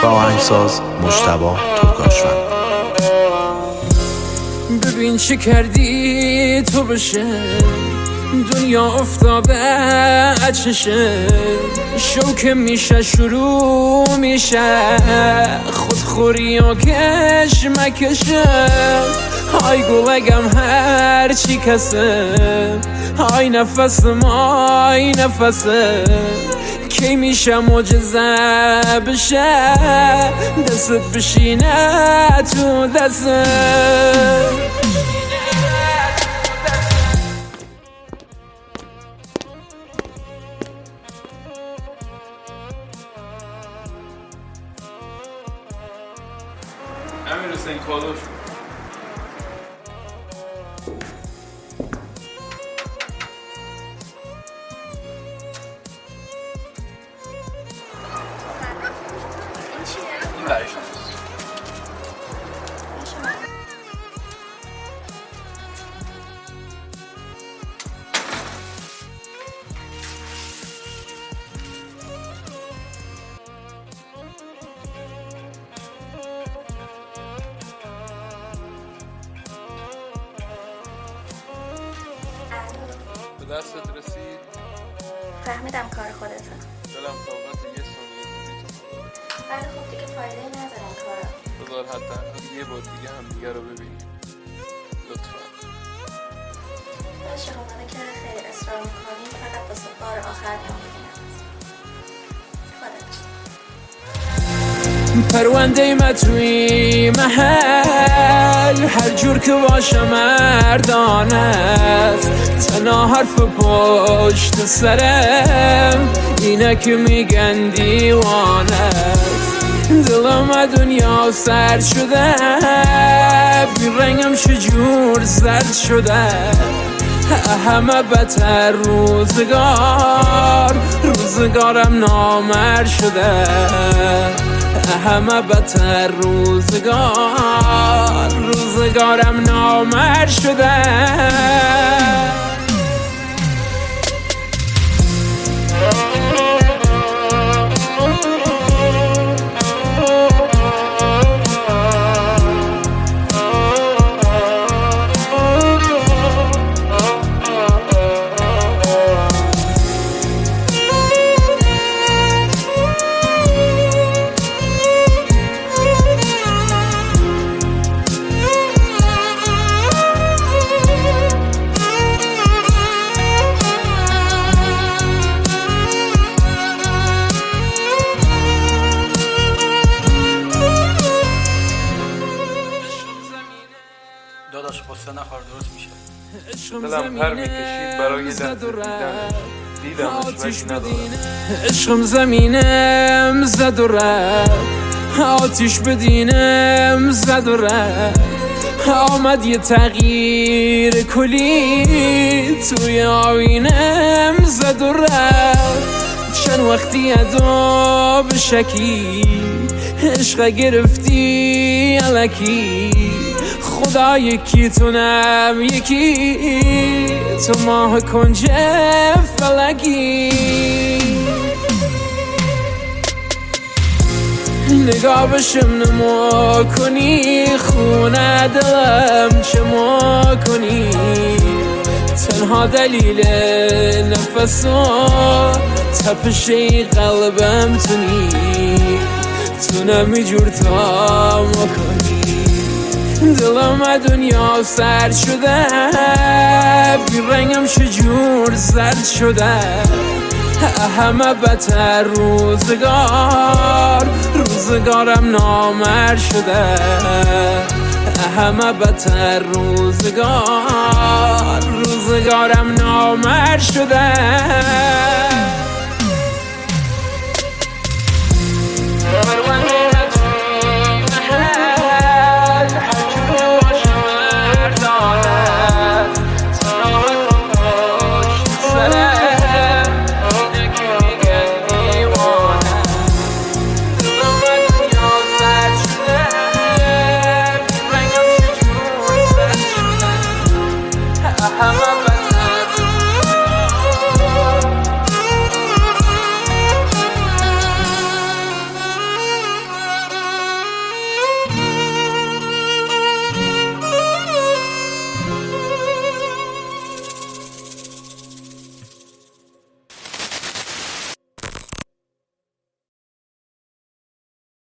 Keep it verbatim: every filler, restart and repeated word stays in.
و آهنگساز مجتبی ترکاشفر. ببین چه کردی تو بشه دنیا افتاده اچشه، شوکه میشه شروع میشه خودخوری و کشمکشه. های گلگم هر چی کسه، های نفس مای نفسه، کی میشه معجزه بشه دستت بشینه تو دسته. امیر حسین کالوش این برای شماست. به دستت رسید؟ فهمیدم کار خودته. دلم طاقت یه ثانیه دوری تو نداره. ولی خب دیگه فایده نداره این کارا. بذار حداقل یه بار دیگه هم دیگه رو ببینیم لطفا. باشه اومده که خیلی اصرار میکنی، فقط واسه بار آخر میام. پرونده متروی محل هر جور که باشه مردانه است، تنها حرف پشت سرم اینه که میگن دیوانه است. دلم دنیا سرد شده، بی رنگم شجور زرد شده، همه بدتر روزگار روزگارم نامرد شده، همه بدتر روزگار روزگارم نامرد شده. داداش قصه نخور درست میشه. دلم پر میکشید برای لحظه دیدن دیدمش ولی ندارم. عشقم زمینم زد و رفت، آتیش بدینم زد و رفت، آمد یه تغییر کلی توی آینم زد و رفت. چند وقتی ادا به شکی عشق گرفتی الکی، خدا یکی تونم یکی تو ماه کنج فلکی. نگاه بشم نما کنی خونه دلم چه ما کنی، تنها دلیل نفس و تپشه قلبم تونی، تونم اینجور تا ما کنی. دلم دنیا سرد شده، بی رنگم شجور زرد شده، همه بدتر روزگار روزگارم نامرد شده، همه بدتر روزگار روزگارم نامرد شده.